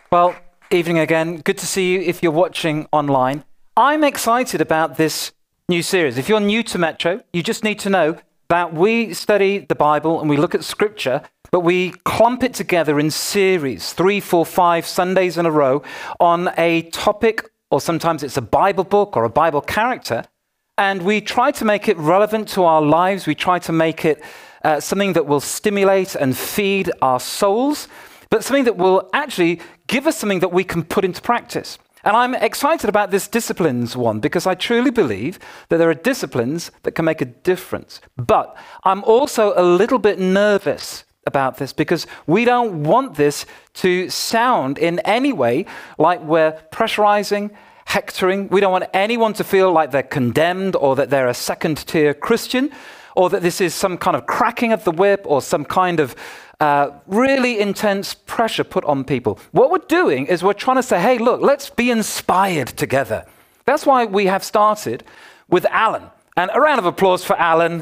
Well, evening again. Good to see you if you're watching online. I'm excited about this new series. If you're new to Metro, you just need to know that we study the Bible and we look at Scripture, but we clump it together in series, 3, 4, 5 Sundays in a row on a topic, or sometimes it's a Bible book or a Bible character, and we try to make it relevant to our lives. We try to make it something that will stimulate and feed our souls, but something that will actually give us something that we can put into practice. And I'm excited about this disciplines one because I truly believe that there are disciplines that can make a difference. But I'm also a little bit nervous about this because we don't want this to sound in any way like we're pressurizing, hectoring. We don't want anyone to feel like they're condemned or that they're a second-tier Christian or that this is some kind of cracking of the whip or some kind of really intense pressure put on people. What we're doing is we're trying to say, hey, look, let's be inspired together. That's why we have started with Alan. And a round of applause for Alan.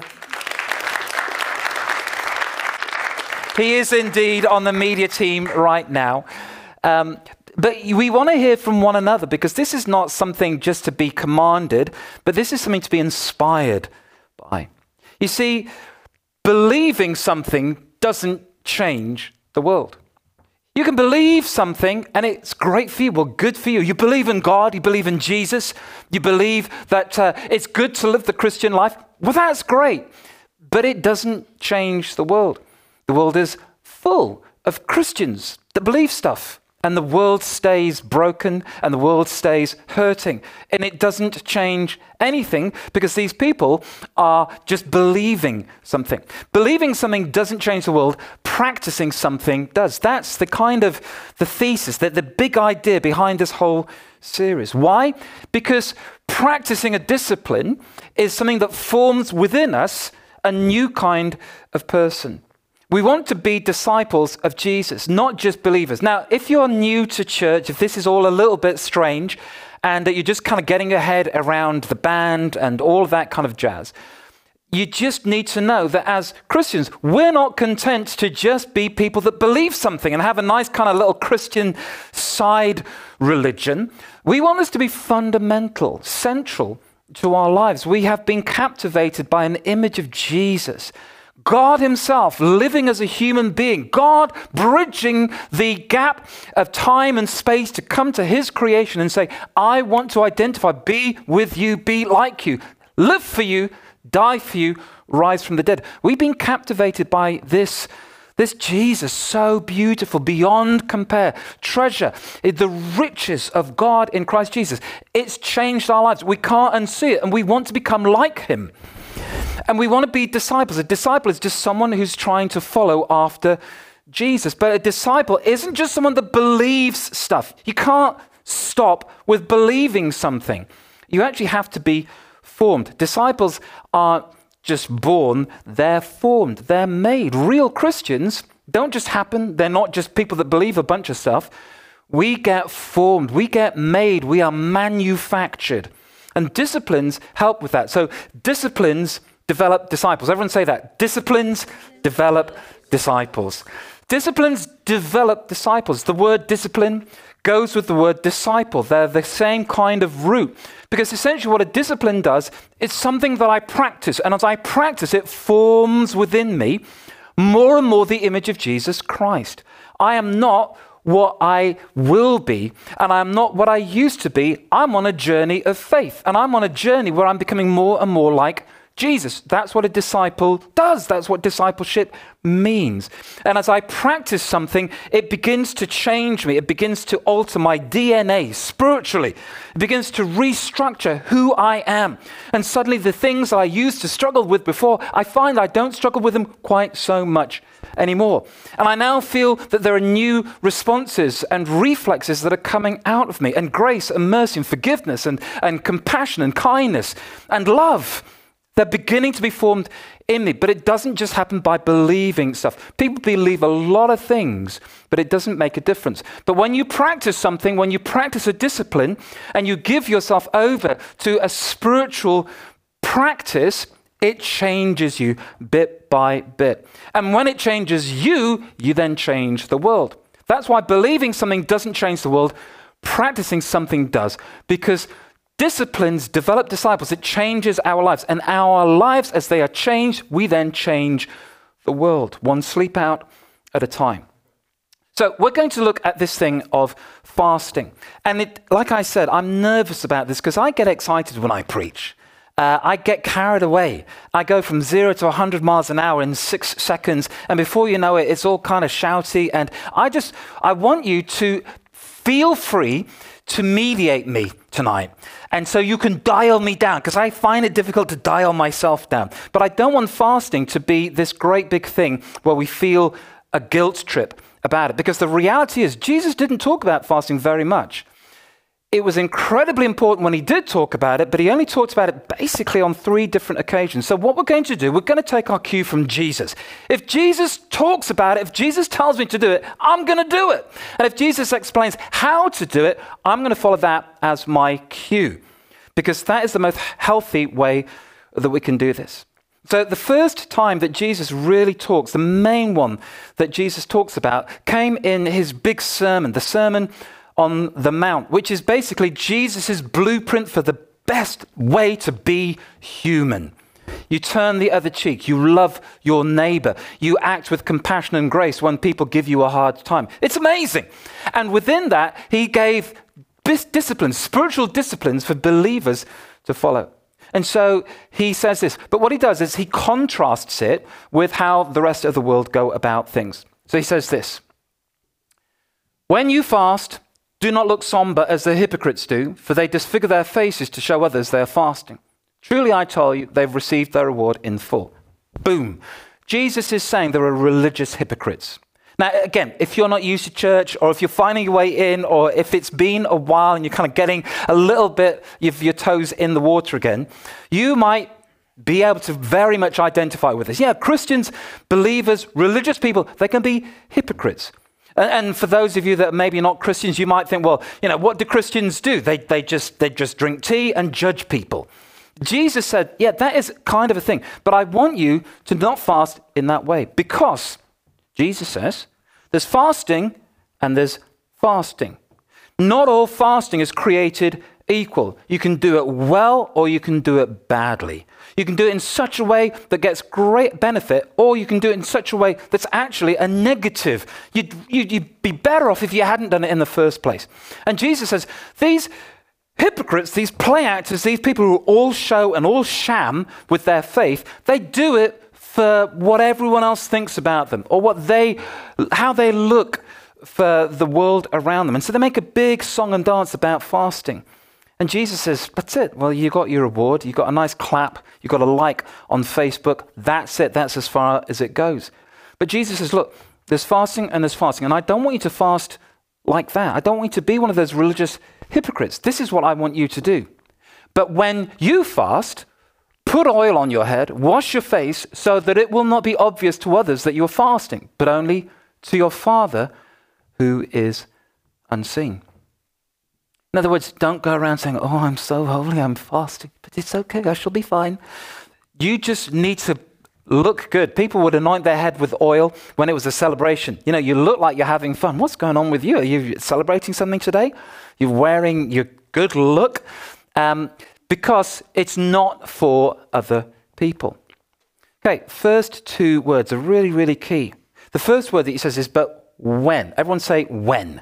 He is indeed on the media team right now. But we want to hear from one another because this is not something just to be commanded, but this is something to be inspired by. You see, believing something doesn't change the world. You can believe something and it's great for you, well, good for you. You believe in God, you believe in Jesus, you believe that it's good to live the Christian life. Well, that's great, but it doesn't change the world. The world is full of Christians that believe stuff. And the world stays broken and the world stays hurting. And it doesn't change anything because these people are just believing something. Believing something doesn't change the world. Practicing something does. That's the kind of the thesis, the big idea behind this whole series. Why? Because practicing a discipline is something that forms within us a new kind of person. We want to be disciples of Jesus, not just believers. Now, if you're new to church, if this is all a little bit strange and that you're just kind of getting your head around the band and all of that kind of jazz, you just need to know that as Christians, we're not content to just be people that believe something and have a nice kind of little Christian side religion. We want this to be fundamental, central to our lives. We have been captivated by an image of Jesus, God himself living as a human being, God bridging the gap of time and space to come to his creation and say, I want to identify, be with you, be like you, live for you, die for you, rise from the dead. We've been captivated by this Jesus, so beautiful, beyond compare, treasure, the riches of God in Christ Jesus. It's changed our lives. We can't unsee it, and we want to become like him. And we want to be disciples. A disciple is just someone who's trying to follow after Jesus. But a disciple isn't just someone that believes stuff. You can't stop with believing something. You actually have to be formed. Disciples aren't just born, they're formed, they're made. Real Christians don't just happen. They're not just people that believe a bunch of stuff. We get formed, we get made, we are manufactured. And disciplines help with that. So disciplines develop disciples. Everyone say that. Disciplines develop disciples. Disciplines develop disciples. The word discipline goes with the word disciple. They're the same kind of root. Because essentially what a discipline does, it's something that I practice. And as I practice, it forms within me more and more the image of Jesus Christ. I am not what I will be, and I'm not what I used to be. I'm on a journey of faith, and I'm on a journey where I'm becoming more and more like Jesus. That's what a disciple does. That's what discipleship means. And as I practice something, it begins to change me. It begins to alter my DNA spiritually. It begins to restructure who I am. And suddenly the things I used to struggle with before, I find I don't struggle with them quite so much anymore. And I now feel that there are new responses and reflexes that are coming out of me, and grace and mercy and forgiveness and compassion and kindness and love. They're beginning to be formed in me, but it doesn't just happen by believing stuff. People believe a lot of things, but it doesn't make a difference. But when you practice something, when you practice a discipline, and you give yourself over to a spiritual practice, it changes you bit by bit. And when it changes you, you then change the world. That's why believing something doesn't change the world, practicing something does. Because disciplines develop disciples. It changes our lives. And our lives, as they are changed, we then change the world, one sleep out at a time. So we're going to look at this thing of fasting. And like I said, I'm nervous about this because I get excited when I preach. I get carried away. I go from 0 to 100 miles an hour in 6 seconds. And before you know it, it's all kind of shouty. And I want you to feel free to mediate me tonight. And so you can dial me down, because I find it difficult to dial myself down. But I don't want fasting to be this great big thing where we feel a guilt trip about it. Because the reality is, Jesus didn't talk about fasting very much. It was incredibly important when he did talk about it, but he only talked about it basically on 3 different occasions. So what we're going to do, we're going to take our cue from Jesus. If Jesus talks about it, if Jesus tells me to do it, I'm going to do it. And if Jesus explains how to do it, I'm going to follow that as my cue, because that is the most healthy way that we can do this. So the first time that Jesus really talks, the main one that Jesus talks about, came in his big sermon, the Sermon on the Mount, which is basically Jesus' blueprint for the best way to be human. You turn the other cheek. You love your neighbor. You act with compassion and grace when people give you a hard time. It's amazing. And within that, he gave disciplines, spiritual disciplines for believers to follow. And so he says this, but what he does is he contrasts it with how the rest of the world go about things. So he says this: when you fast, do not look somber as the hypocrites do, for they disfigure their faces to show others they are fasting. Truly I tell you, they've received their reward in full. Boom. Jesus is saying there are religious hypocrites. Now, again, if you're not used to church, or if you're finding your way in, or if it's been a while and you're kind of getting a little bit of your toes in the water again, you might be able to very much identify with this. Yeah, Christians, believers, religious people, they can be hypocrites. And for those of you that are maybe not Christians, you might think, well, what do Christians do? They just drink tea and judge people. Jesus said, yeah, that is kind of a thing. But I want you to not fast in that way, because Jesus says there's fasting and there's fasting. Not all fasting is created equal. You can do it well or you can do it badly. You can do it in such a way that gets great benefit, or you can do it in such a way that's actually a negative. You'd be better off if you hadn't done it in the first place. And Jesus says, these hypocrites, these play actors, these people who all show and all sham with their faith, they do it for what everyone else thinks about them, or how they look for the world around them. And so they make a big song and dance about fasting. And Jesus says, that's it. Well, you got your reward. You got a nice clap. You got a like on Facebook. That's it. That's as far as it goes. But Jesus says, look, there's fasting and there's fasting. And I don't want you to fast like that. I don't want you to be one of those religious hypocrites. This is what I want you to do. But when you fast, put oil on your head, wash your face, so that it will not be obvious to others that you're fasting, but only to your Father who is unseen. In other words, don't go around saying, oh, I'm so holy, I'm fasting, but it's okay, I shall be fine. You just need to look good. People would anoint their head with oil when it was a celebration. You look like you're having fun. What's going on with you? Are you celebrating something today? You're wearing your good look? Because it's not for other people. Okay, first 2 words are really, really key. The first word that he says is, but when. Everyone say when.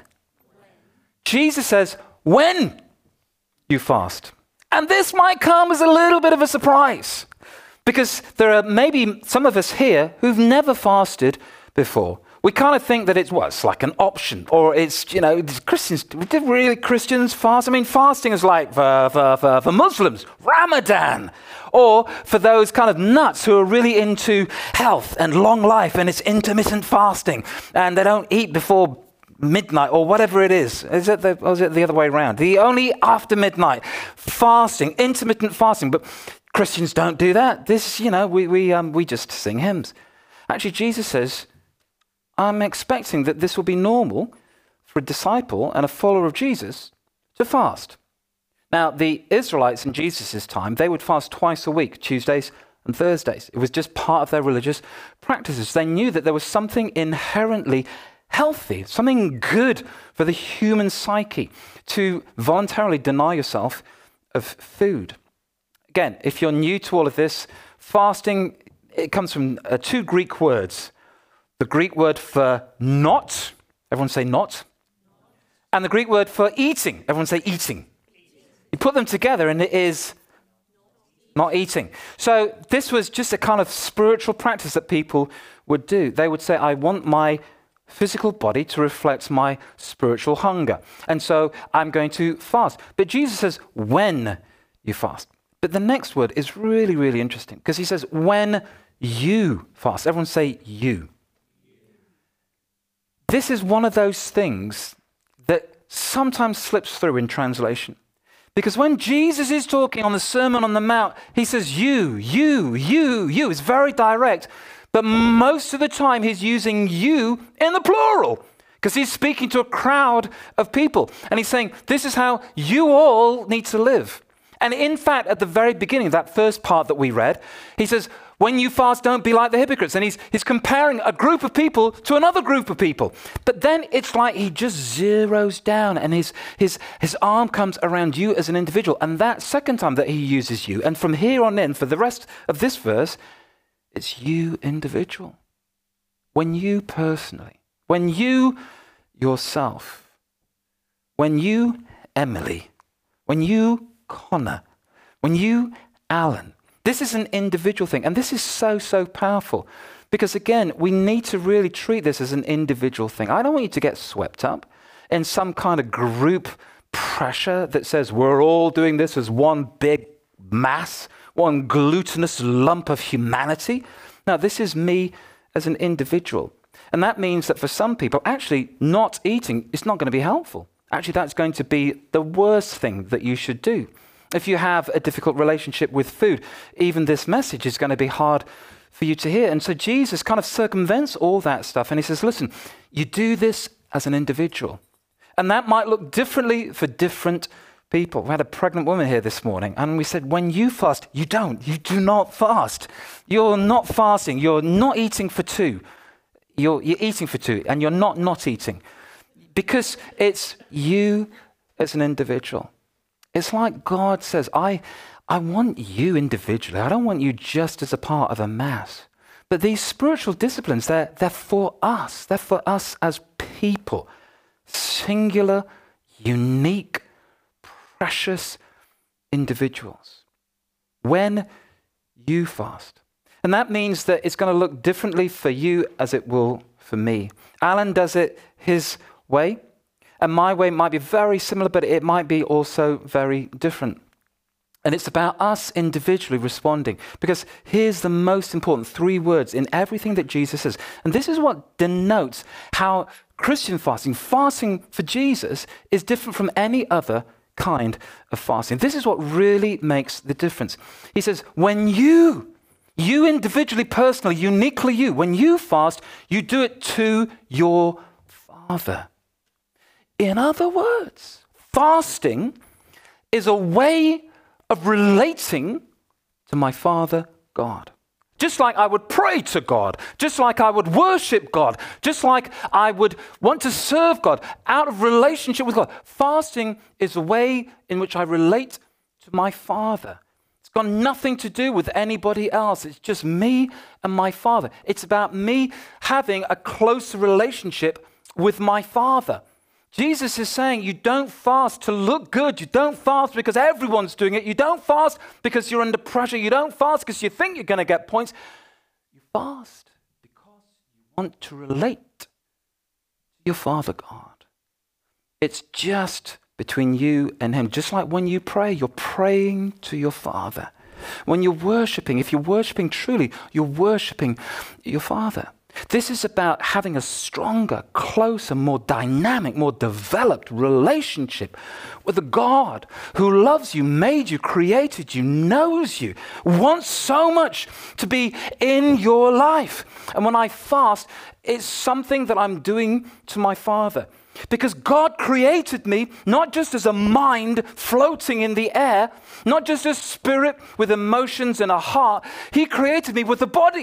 Jesus says, when you fast. And this might come as a little bit of a surprise, because there are maybe some of us here who've never fasted before. We kind of think that it's like an option, or it's, Christians, did really Christians fast? I mean, fasting is like for Muslims, Ramadan, or for those kind of nuts who are really into health and long life, and it's intermittent fasting, and they don't eat before midnight or whatever it is. Or is it the other way around? The only after midnight fasting, intermittent fasting, but Christians don't do that. This, we just sing hymns. Actually, Jesus says, I'm expecting that this will be normal for a disciple and a follower of Jesus to fast. Now, the Israelites in Jesus' time, they would fast twice a week, Tuesdays and Thursdays. It was just part of their religious practices. They knew that there was something inherently healthy, something good for the human psyche to voluntarily deny yourself of food. Again, if you're new to all of this, fasting, it comes from two Greek words. The Greek word for not, everyone say not, and the Greek word for eating, everyone say eating. You put them together and it is not eating. So this was just a kind of spiritual practice that people would do. They would say, I want my physical body to reflect my spiritual hunger. And so I'm going to fast. But Jesus says, when you fast. But the next word is really, really interesting because he says, when you fast. Everyone say you. This is one of those things that sometimes slips through in translation. Because when Jesus is talking on the Sermon on the Mount, he says you. It's very direct. But most of the time he's using you in the plural because he's speaking to a crowd of people. And he's saying, this is how you all need to live. And in fact, at the very beginning, that first part that we read, he says, when you fast, don't be like the hypocrites. And he's comparing a group of people to another group of people. But then it's like he just zeroes down and his arm comes around you as an individual. And that second time that he uses you, and from here on in, for the rest of this verse, it's you individual. When you personally, when you yourself, when you Emily, when you Connor, when you Alan, this is an individual thing. And this is so, so powerful because again, we need to really treat this as an individual thing. I don't want you to get swept up in some kind of group pressure that says we're all doing this as one big mass, one glutinous lump of humanity. No, this is me as an individual. And that means that for some people, actually not eating is not going to be helpful. Actually, that's going to be the worst thing that you should do. If you have a difficult relationship with food, even this message is going to be hard for you to hear. And so Jesus kind of circumvents all that stuff. And he says, listen, you do this as an individual. And that might look differently for different people. We had a pregnant woman here this morning, and we said, when you fast, you do not fast. You're not fasting. You're not eating for two. You're eating for two, and you're not eating. Because it's you as an individual. It's like God says, I want you individually. I don't want you just as a part of a mass. But these spiritual disciplines, they're for us. They're for us as people. Singular, unique, precious individuals. When you fast. And that means that it's going to look differently for you as it will for me. Alan does it his way, and my way might be very similar, but it might be also very different. And it's about us individually responding, because here's the most important three words in everything that Jesus says. And this is what denotes how Christian fasting for Jesus, is different from any other kind of fasting. This is what really makes the difference. He says, when you individually, personally, uniquely you, when you fast, you do it to your Father. In other words, fasting is a way of relating to my Father God. Just like I would pray to God, just like I would worship God, just like I would want to serve God out of relationship with God. Fasting is a way in which I relate to my Father. It's got nothing to do with anybody else. It's just me and my Father. It's about me having a closer relationship with my Father. Jesus is saying you don't fast to look good. You don't fast because everyone's doing it. You don't fast because you're under pressure. You don't fast because you think you're going to get points. You fast because you want to relate to your Father God. It's just between you and Him. Just like when you pray, you're praying to your Father. When you're worshiping, if you're worshiping truly, you're worshiping your Father. This is about having a stronger, closer, more dynamic, more developed relationship with a God who loves you, made you, created you, knows you, wants so much to be in your life. And when I fast, it's something that I'm doing to my Father. Because God created me not just as a mind floating in the air, not just a spirit with emotions and a heart. He created me with a body.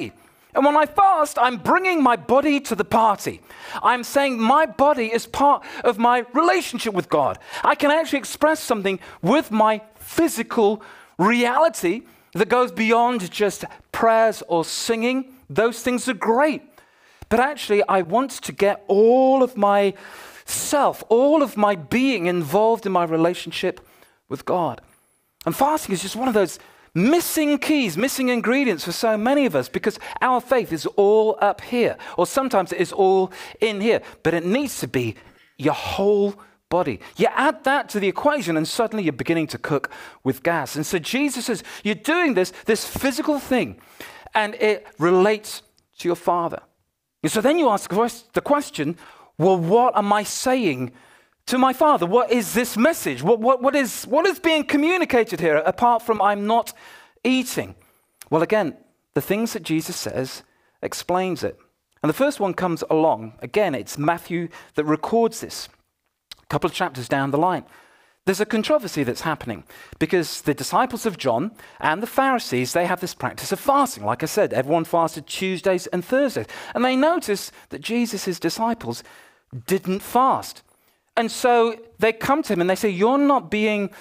And when I fast, I'm bringing my body to the party. I'm saying my body is part of my relationship with God. I can actually express something with my physical reality that goes beyond just prayers or singing. Those things are great. But actually, I want to get all of my self, all of my being involved in my relationship with God. And fasting is just one of those missing keys, missing ingredients for so many of us, because our faith is all up here, or sometimes it is all in here, but it needs to be your whole body. You add that to the equation and suddenly you're beginning to cook with gas. And so Jesus says, you're doing this physical thing, and it relates to your Father. And so then you ask the question, well, what am I saying to my Father? What is this message? What is being communicated here apart from I'm not eating? Well, again, the things that Jesus says explains it. And the first one comes along. Again, it's Matthew that records this. A couple of chapters down the line. There's a controversy that's happening because the disciples of John and the Pharisees, they have this practice of fasting. Like I said, everyone fasted Tuesdays and Thursdays. And they notice that Jesus' disciples didn't fast. And so they come to him and they say, you're not being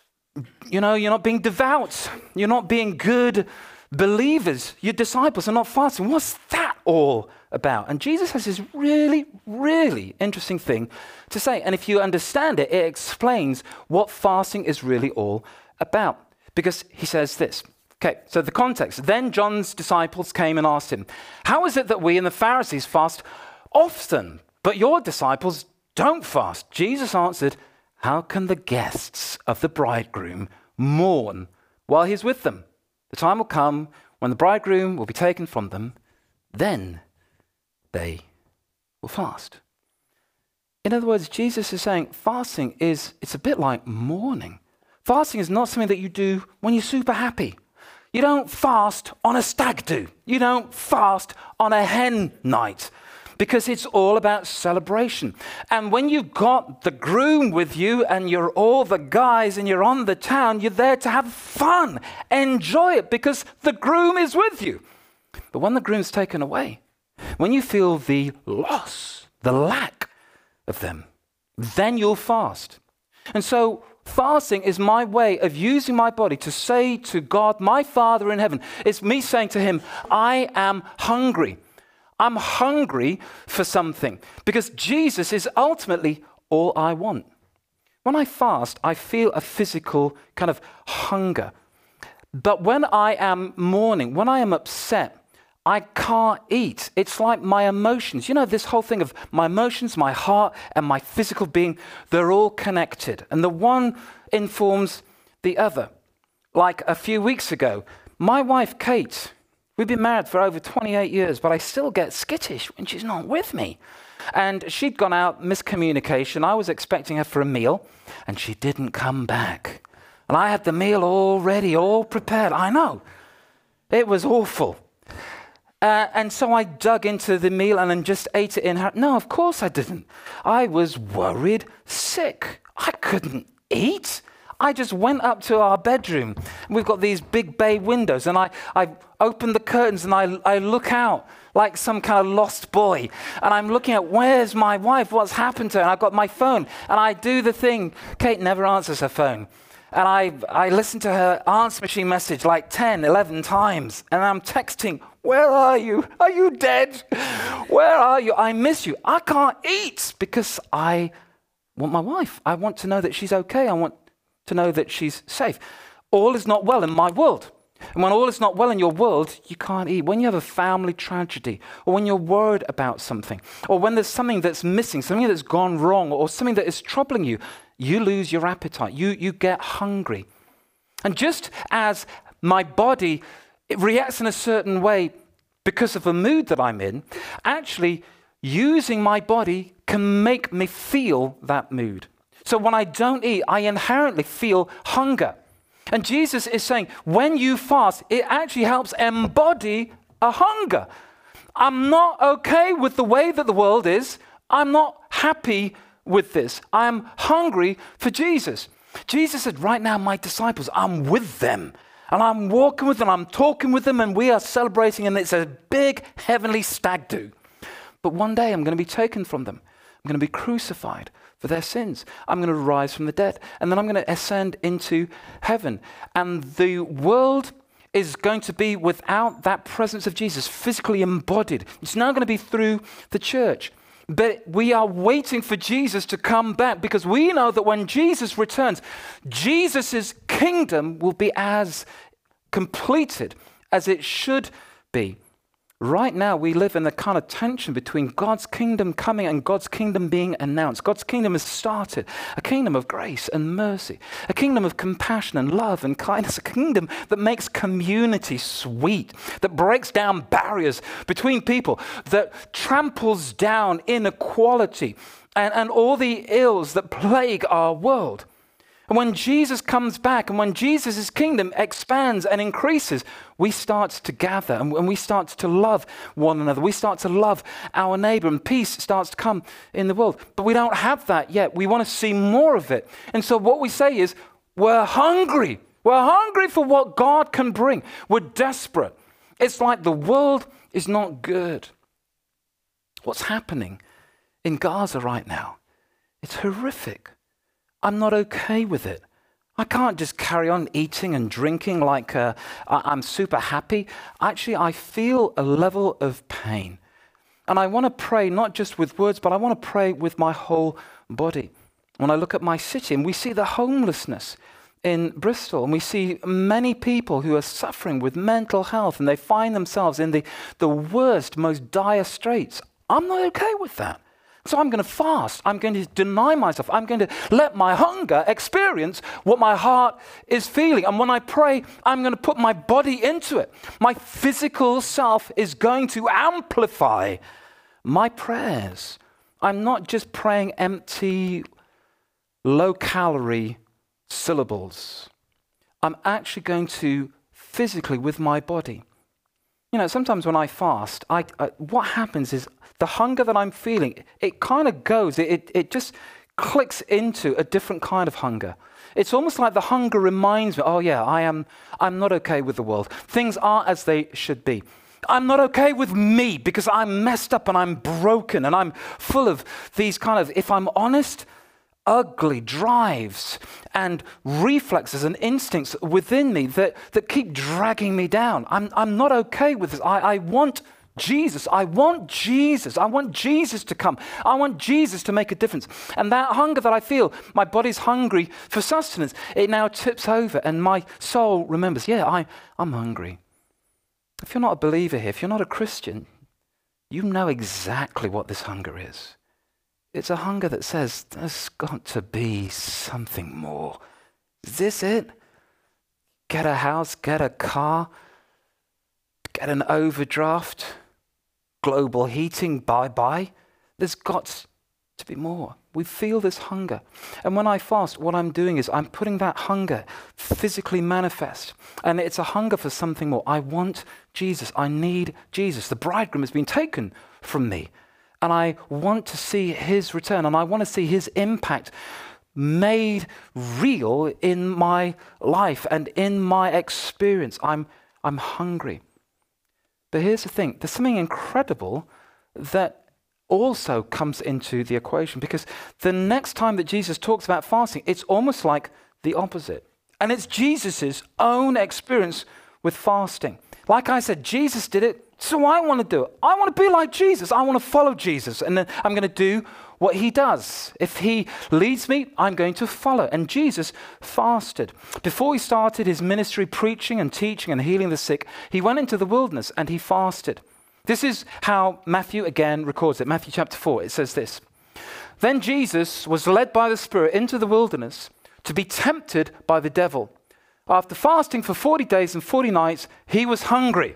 devout. You're not being good believers. Your disciples are not fasting. What's that all about? And Jesus has this really, really interesting thing to say. And if you understand it, it explains what fasting is really all about. Because he says this. Okay, so the context. Then John's disciples came and asked him, how is it that we and the Pharisees fast often, but your disciples don't fast? Jesus answered, how can the guests of the bridegroom mourn while he's with them? The time will come when the bridegroom will be taken from them, then they will fast. In other words, Jesus is saying fasting it's a bit like mourning. Fasting is not something that you do when you're super happy. You don't fast on a stag do. You don't fast on a hen night, because it's all about celebration. And when you've got the groom with you and you're all the guys and you're on the town, you're there to have fun, enjoy it, because the groom is with you. But when the groom's taken away, when you feel the loss, the lack of them, then you'll fast. And so fasting is my way of using my body to say to God, my Father in heaven, it's me saying to him, I am hungry. I'm hungry for something, because Jesus is ultimately all I want. When I fast, I feel a physical kind of hunger. But when I am mourning, when I am upset, I can't eat. It's like my emotions. You know, this whole thing of my emotions, my heart, and my physical being, they're all connected. And the one informs the other. Like a few weeks ago, my wife, Kate, we've been married for over 28 years, but I still get skittish when she's not with me. And she'd gone out, miscommunication. I was expecting her for a meal, and she didn't come back. And I had the meal all ready, all prepared. I know. It was awful. And so I dug into the meal and then just ate it in her. No, of course I didn't. I was worried sick. I couldn't eat. I just went up to our bedroom. We've got these big bay windows, and I open the curtains and I look out like some kind of lost boy. And I'm looking at, where's my wife? What's happened to her? And I've got my phone, and I do the thing. Kate never answers her phone. And I listen to her answer machine message like 10, 11 times. And I'm texting, where are you? Are you dead? Where are you? I miss you. I can't eat because I want my wife. I want to know that she's okay. I want to know that she's safe. All is not well in my world. And when all is not well in your world, you can't eat. When you have a family tragedy, or when you're worried about something, or when there's something that's missing, something that's gone wrong, or something that is troubling you, you lose your appetite. You get hungry. And just as my body reacts in a certain way because of the mood that I'm in, actually using my body can make me feel that mood. So when I don't eat, I inherently feel hunger. And Jesus is saying, when you fast, it actually helps embody a hunger. I'm not okay with the way that the world is. I'm not happy with this. I'm hungry for Jesus. Jesus said, right now, my disciples, I'm with them. And I'm walking with them, I'm talking with them, and we are celebrating, and it's a big heavenly stag do. But one day I'm going to be taken from them. I'm going to be crucified for their sins. I'm going to rise from the dead, and then I'm going to ascend into heaven. And the world is going to be without that presence of Jesus, physically embodied. It's now going to be through the church. But we are waiting for Jesus to come back, because we know that when Jesus returns, Jesus' kingdom will be as completed as it should be. Right now, we live in the kind of tension between God's kingdom coming and God's kingdom being announced. God's kingdom has started, a kingdom of grace and mercy, a kingdom of compassion and love and kindness, a kingdom that makes community sweet, that breaks down barriers between people, that tramples down inequality and all the ills that plague our world. And when Jesus comes back and when Jesus' kingdom expands and increases, we start to gather and we start to love one another. We start to love our neighbor, and peace starts to come in the world. But we don't have that yet. We want to see more of it. And so what we say is, we're hungry. We're hungry for what God can bring. We're desperate. It's like the world is not good. What's happening in Gaza right now? It's horrific. I'm not okay with it. I can't just carry on eating and drinking like I'm super happy. Actually, I feel a level of pain. And I want to pray not just with words, but I want to pray with my whole body. When I look at my city and we see the homelessness in Bristol, and we see many people who are suffering with mental health, and they find themselves in the worst, most dire straits. I'm not okay with that. So I'm going to fast. I'm going to deny myself. I'm going to let my hunger experience what my heart is feeling. And when I pray, I'm going to put my body into it. My physical self is going to amplify my prayers. I'm not just praying empty, low-calorie syllables. I'm actually going to physically, with my body. You know, sometimes when I fast, what happens is the hunger that I'm feeling, it kind of goes, it just clicks into a different kind of hunger. It's almost like the hunger reminds me, oh yeah, I'm not okay with the world. Things aren't as they should be. I'm not okay with me because I'm messed up and I'm broken and I'm full of these kind of, if I'm honest, ugly drives and reflexes and instincts within me that keep dragging me down. I'm not okay with this. I want Jesus. I want Jesus. I want Jesus to come. I want Jesus to make a difference. And that hunger that I feel, my body's hungry for sustenance, it now tips over and my soul remembers, yeah, I'm hungry. If you're not a believer here, if you're not a Christian, you know exactly what this hunger is. It's a hunger that says, there's got to be something more. Is this it? Get a house, get a car, get an overdraft, global heating, bye-bye. There's got to be more. We feel this hunger. And when I fast, what I'm doing is I'm putting that hunger physically manifest. And it's a hunger for something more. I want Jesus. I need Jesus. The bridegroom has been taken from me. And I want to see his return. And I want to see his impact made real in my life and in my experience. I'm hungry. But here's the thing. There's something incredible that also comes into the equation, because the next time that Jesus talks about fasting, it's almost like the opposite. And it's Jesus' own experience with fasting. Like I said, Jesus did it, so I want to do it. I want to be like Jesus. I want to follow Jesus. And then I'm going to do what he does. If he leads me, I'm going to follow. And Jesus fasted. Before he started his ministry preaching and teaching and healing the sick, he went into the wilderness and he fasted. This is how Matthew again records it. Matthew chapter 4, it says this. Then Jesus was led by the Spirit into the wilderness to be tempted by the devil. After fasting for 40 days and 40 nights, he was hungry.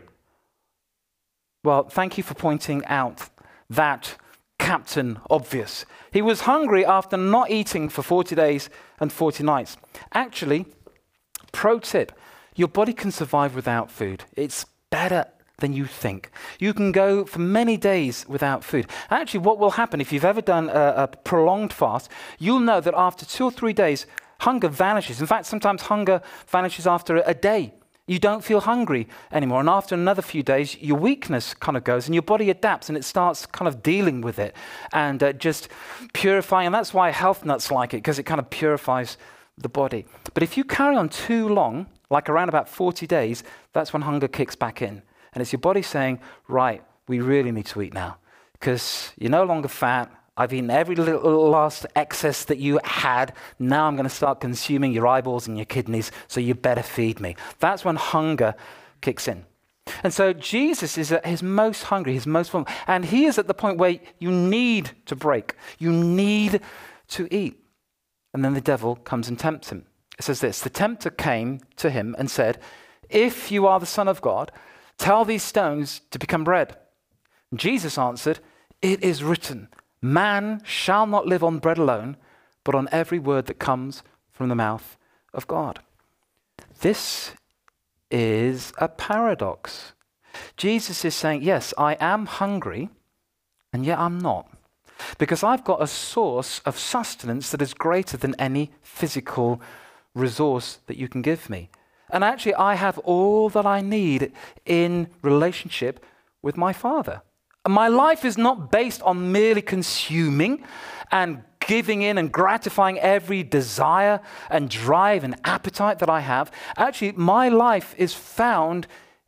Well, thank you for pointing out that Captain Obvious. He was hungry after not eating for 40 days and 40 nights. Actually, pro tip, your body can survive without food. It's better than you think. You can go for many days without food. Actually, what will happen if you've ever done a prolonged fast, you'll know that after 2 or 3 days, hunger vanishes. In fact, sometimes hunger vanishes after a day. You don't feel hungry anymore. And after another few days, your weakness kind of goes and your body adapts and it starts kind of dealing with it and just purifying. And that's why health nuts like it, because it kind of purifies the body. But if you carry on too long, like around about 40 days, that's when hunger kicks back in. And it's your body saying, right, we really need to eat now because you're no longer fat. I've eaten every little last excess that you had. Now I'm going to start consuming your eyeballs and your kidneys, so you better feed me. That's when hunger kicks in. And so Jesus is at his most hungry, his most vulnerable, and he is at the point where you need to break. You need to eat. And then the devil comes and tempts him. It says this, the tempter came to him and said, if you are the Son of God, tell these stones to become bread. And Jesus answered, it is written, man shall not live on bread alone, but on every word that comes from the mouth of God. This is a paradox. Jesus is saying, yes, I am hungry, and yet I'm not. Because I've got a source of sustenance that is greater than any physical resource that you can give me. And actually, I have all that I need in relationship with my Father. My life is not based on merely consuming and giving in and gratifying every desire and drive and appetite that I have. Actually, my life is found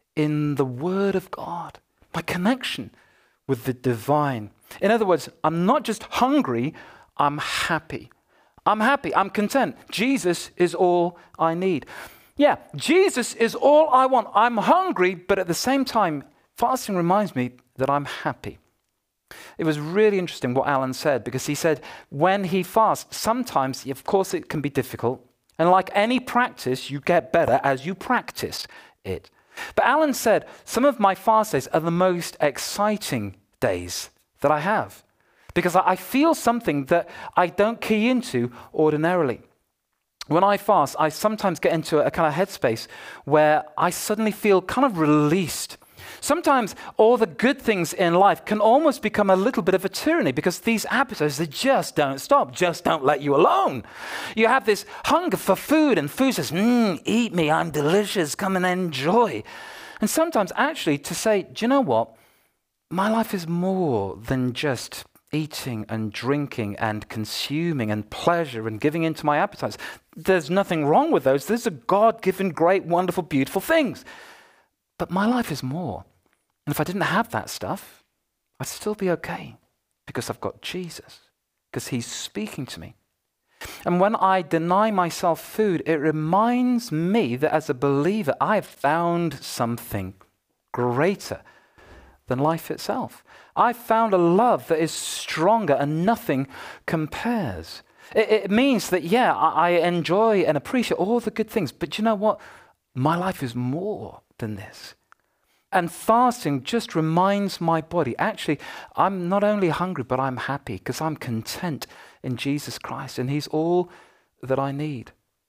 in the Word of God, my connection with the divine. In other words, I'm not just hungry, I'm happy. I'm happy, I'm content. Jesus is all I need. Yeah, Jesus is all I want. I'm hungry, but at the same time, fasting reminds me that I'm happy. It was really interesting what Alan said, because he said when he fasts, sometimes, of course, it can be difficult. And like any practice, you get better as you practice it. But Alan said, some of my fast days are the most exciting days that I have, because I feel something that I don't key into ordinarily. When I fast, I sometimes get into a kind of headspace where I suddenly feel kind of released. Sometimes all the good things in life can almost become a little bit of a tyranny because these appetites, they just don't stop, just don't let you alone. You have this hunger for food and food says, eat me, I'm delicious, come and enjoy. And sometimes actually to say, do you know what? My life is more than just eating and drinking and consuming and pleasure and giving into my appetites. There's nothing wrong with those. Those are God-given, great, wonderful, beautiful things. But my life is more. And if I didn't have that stuff, I'd still be okay because I've got Jesus, because he's speaking to me. And when I deny myself food, it reminds me that as a believer, I have found something greater than life itself. I've found a love that is stronger and nothing compares. It means that, yeah, I enjoy and appreciate all the good things, but you know what? My life is more than this. And fasting just reminds my body, actually, I'm not only hungry, but I'm happy because I'm content in Jesus Christ and he's all that I need.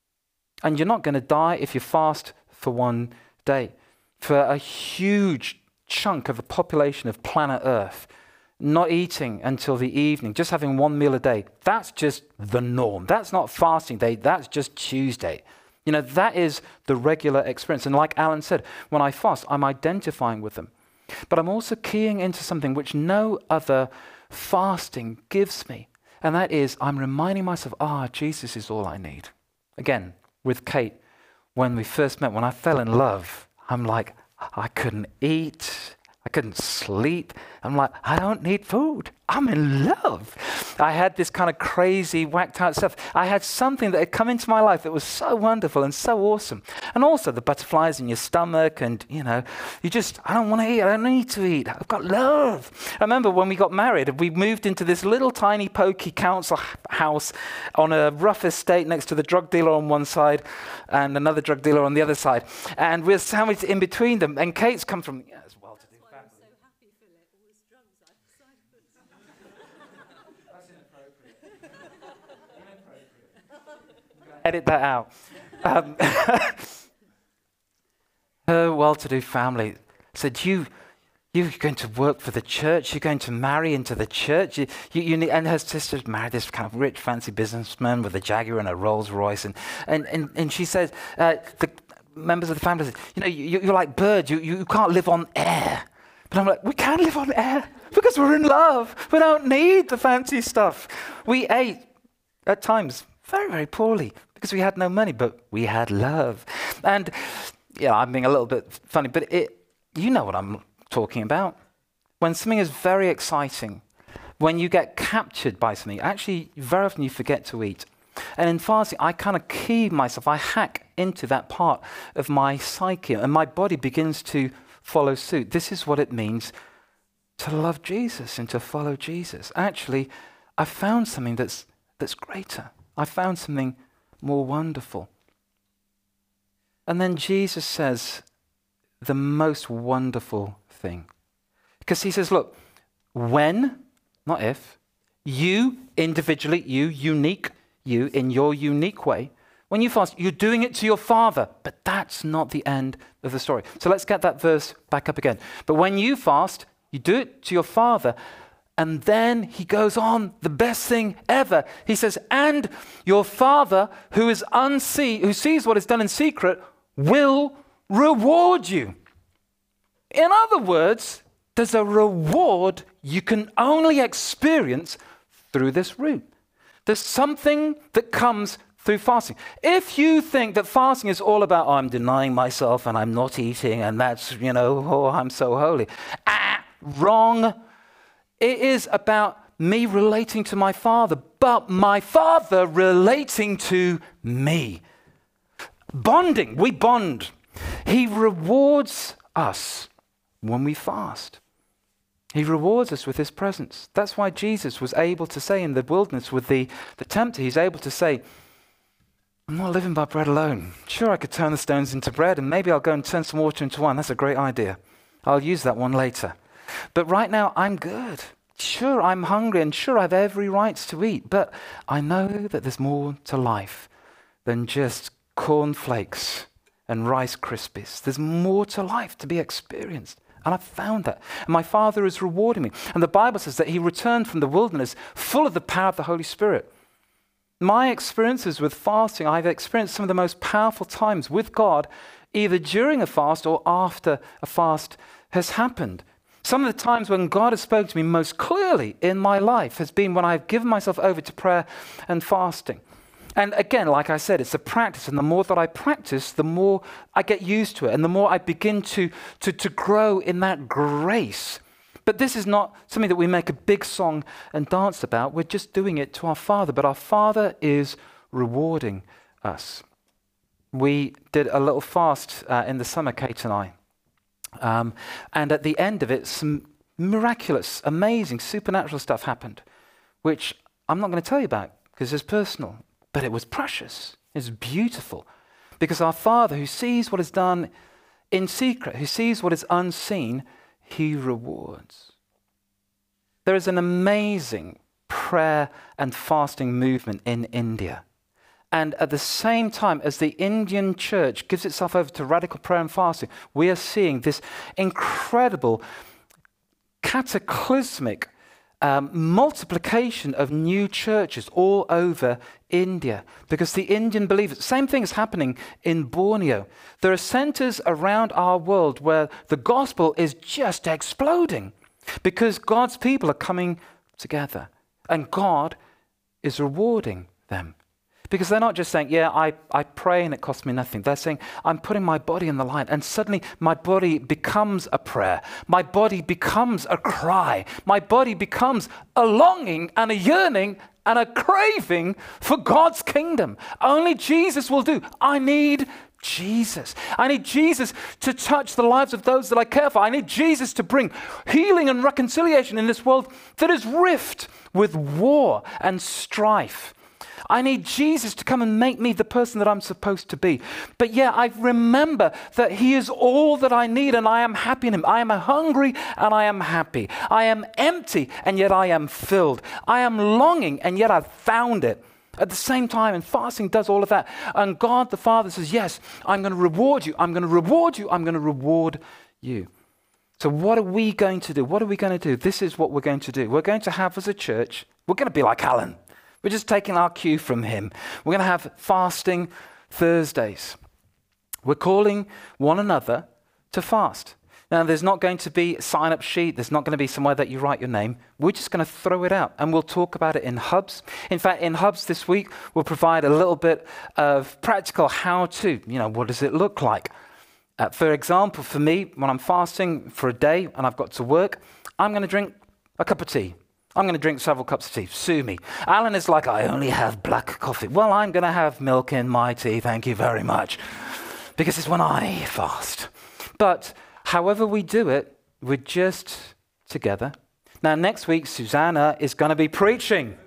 And you're not going to die if you fast for one day. For a huge chunk of the population of planet Earth, not eating until the evening, just having one meal a day, that's just the norm. That's not fasting day, that's just Tuesday. You know, that is the regular experience. And like Alan said, when I fast, I'm identifying with them. But I'm also keying into something which no other fasting gives me. And that is, I'm reminding myself, Jesus is all I need. Again, with Kate, when we first met, when I fell in love, I'm like, I couldn't eat, I couldn't sleep. I'm like, I don't need food. I'm in love. I had this kind of crazy, whacked out stuff. I had something that had come into my life that was so wonderful and so awesome. And also the butterflies in your stomach and, you know, I don't want to eat. I don't need to eat. I've got love. I remember when we got married, we moved into this little tiny pokey council house on a rough estate next to the drug dealer on one side and another drug dealer on the other side. And we're sandwiched in between them. And Kate's come from, as well to do family. So happy, Philip, all his drugs I've decided. That's inappropriate. Edit that out. Her well-to-do family said, you're going to work for the church, you're going to marry into the church. You need, and her sister's married this kind of rich, fancy businessman with a Jaguar and a Rolls Royce. And she said, members of the family say, you're like birds, you can't live on air. But I'm like, we can live on air because we're in love. We don't need the fancy stuff. We ate at times very, very poorly because we had no money, but we had love. And I'm being a little bit funny, but you know what I'm talking about. When something is very exciting, when you get captured by something, actually very often you forget to eat. And in fasting, I kind of key myself, I hack into that part of my psyche, and my body begins to follow suit. This is what it means to love Jesus and to follow Jesus. Actually, I found something that's greater. I found something more wonderful. And then Jesus says the most wonderful thing. Because he says, look, when, not if, you individually, you in your unique way, when you fast, you're doing it to your Father. But that's not the end of the story. So let's get that verse back up again. But when you fast, you do it to your Father. And then he goes on, the best thing ever. He says, and your Father who sees what is done in secret will reward you. In other words, there's a reward you can only experience through this route. There's something that comes through fasting. If you think that fasting is all about, I'm denying myself and I'm not eating and that's, I'm so holy. Wrong. It is about me relating to my Father, but my Father relating to me. Bonding, we bond. He rewards us when we fast. He rewards us with his presence. That's why Jesus was able to say in the wilderness with the tempter, he's able to say, I'm not living by bread alone. Sure, I could turn the stones into bread and maybe I'll go and turn some water into wine. That's a great idea. I'll use that one later. But right now, I'm good. Sure, I'm hungry and sure, I have every right to eat. But I know that there's more to life than just cornflakes and Rice Krispies. There's more to life to be experienced. And I've found that. And my Father is rewarding me. And the Bible says that he returned from the wilderness full of the power of the Holy Spirit. My experiences with fasting, I've experienced some of the most powerful times with God, either during a fast or after a fast has happened. Some of the times when God has spoken to me most clearly in my life has been when I've given myself over to prayer and fasting. And again, like I said, it's a practice. And the more that I practice, the more I get used to it. And the more I begin to grow in that grace. But this is not something that we make a big song and dance about. We're just doing it to our Father. But our Father is rewarding us. We did a little fast in the summer, Kate and I. And at the end of it, some miraculous, amazing, supernatural stuff happened, which I'm not going to tell you about because it's personal. But it was precious. It's beautiful. Because our Father, who sees what is done in secret, who sees what is unseen, he rewards. There is an amazing prayer and fasting movement in India. And at the same time as the Indian church gives itself over to radical prayer and fasting, we are seeing this incredible, cataclysmic multiplication of new churches all over India, because the Indian believers, same thing is happening in Borneo. There are centers around our world where the gospel is just exploding because God's people are coming together and God is rewarding them. Because they're not just saying, yeah, I pray and it costs me nothing. They're saying, I'm putting my body in the line. And suddenly my body becomes a prayer. My body becomes a cry. My body becomes a longing and a yearning and a craving for God's kingdom. Only Jesus will do. I need Jesus. I need Jesus to touch the lives of those that I care for. I need Jesus to bring healing and reconciliation in this world that is rift with war and strife. I need Jesus to come and make me the person that I'm supposed to be. But yeah, I remember that he is all that I need and I am happy in him. I am hungry and I am happy. I am empty and yet I am filled. I am longing and yet I've found it. At the same time, and fasting does all of that. And God the Father says, yes, I'm going to reward you. I'm going to reward you. I'm going to reward you. So what are we going to do? What are we going to do? This is what we're going to do. We're going to have as a church, we're going to be like Alan. We're just taking our cue from him. We're going to have fasting Thursdays. We're calling one another to fast. Now, there's not going to be a sign-up sheet. There's not going to be somewhere that you write your name. We're just going to throw it out, and we'll talk about it in Hubs. In fact, in Hubs this week, we'll provide a little bit of practical how-to. What does it look like? For example, for me, when I'm fasting for a day and I've got to work, I'm going to drink a cup of tea. I'm going to drink several cups of tea. Sue me. Alan is like, I only have black coffee. Well, I'm going to have milk in my tea. Thank you very much. Because it's when I fast. But however we do it, we're just together. Now, next week, Susanna is going to be preaching.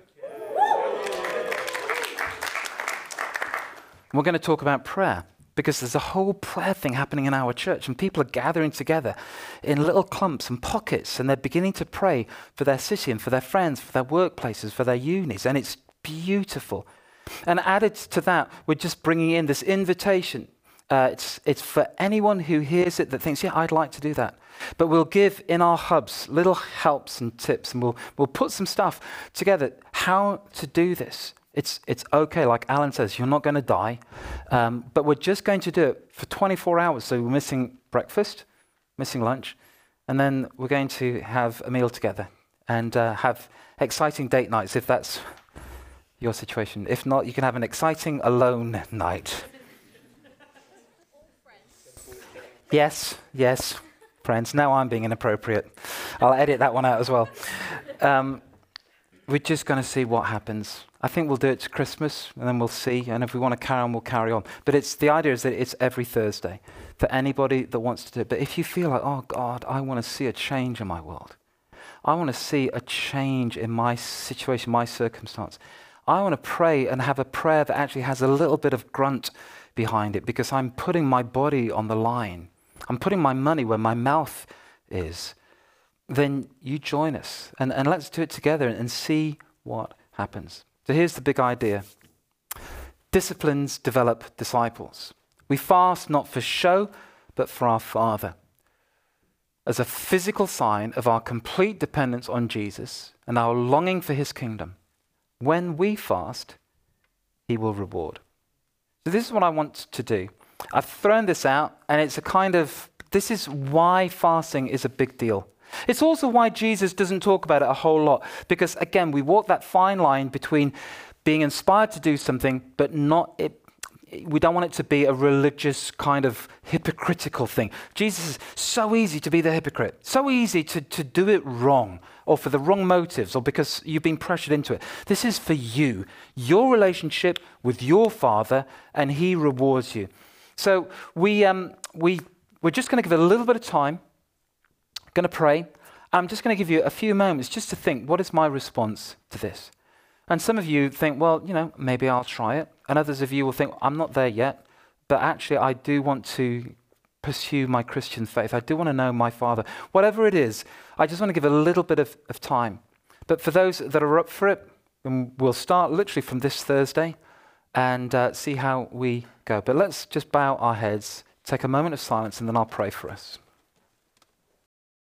We're going to talk about prayer, because there's a whole prayer thing happening in our church, and people are gathering together in little clumps and pockets, and they're beginning to pray for their city and for their friends, for their workplaces, for their unis, and it's beautiful. And added to that, we're just bringing in this invitation. It's for anyone who hears it that thinks, yeah, I'd like to do that. But we'll give in our hubs little helps and tips, and we'll put some stuff together how to do this. It's okay, like Alan says, you're not going to die, but we're just going to do it for 24 hours. So we're missing breakfast, missing lunch, and then we're going to have a meal together and have exciting date nights if that's your situation. If not, you can have an exciting alone night. Yes, friends. Now I'm being inappropriate. I'll edit that one out as well. We're just going to see what happens. I think we'll do it to Christmas, and then we'll see. And if we want to carry on, we'll carry on. But the idea is that it's every Thursday for anybody that wants to do it. But if you feel like, oh God, I want to see a change in my world. I want to see a change in my situation, my circumstance. I want to pray and have a prayer that actually has a little bit of grunt behind it, because I'm putting my body on the line. I'm putting my money where my mouth is. Then you join us, and let's do it together and see what happens. So here's the big idea. Disciplines develop disciples. We fast not for show, but for our Father, as a physical sign of our complete dependence on Jesus and our longing for his kingdom. When we fast, he will reward. So this is what I want to do. I've thrown this out, and it's this is why fasting is a big deal. It's also why Jesus doesn't talk about it a whole lot, because again, we walk that fine line between being inspired to do something, but we don't want it to be a religious kind of hypocritical thing. Jesus is so easy to be the hypocrite, so easy to do it wrong, or for the wrong motives, or because you've been pressured into it. This is for you, your relationship with your Father, and he rewards you. So we're just going to give it a little bit of time. Going to pray. I'm just going to give you a few moments just to think, what is my response to this? And some of you think, well, maybe I'll try it. And others of you will think, I'm not there yet, but actually I do want to pursue my Christian faith. I do want to know my Father. Whatever it is, I just want to give a little bit of time. But for those that are up for it, we'll start literally from this Thursday and see how we go. But let's just bow our heads, take a moment of silence, and then I'll pray for us.